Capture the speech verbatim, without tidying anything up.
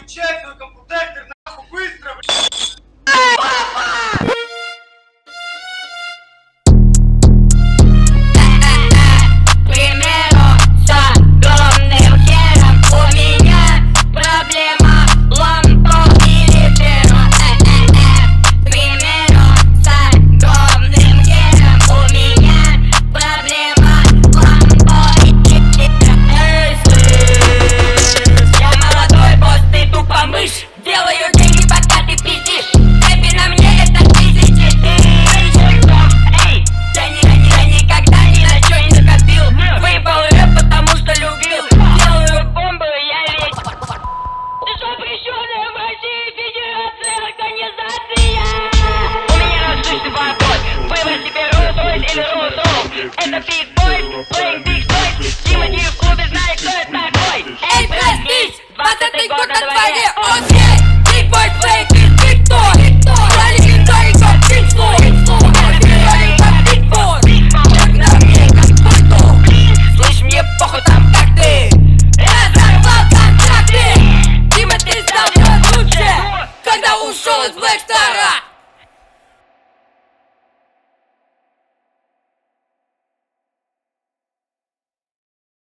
Включай свой компьютер, нахуй, быстро, блядь! Это битбой, playing big boys. Тимати в клубе знает, кто это такой. Эй, проснись! двадцатый год на дворе.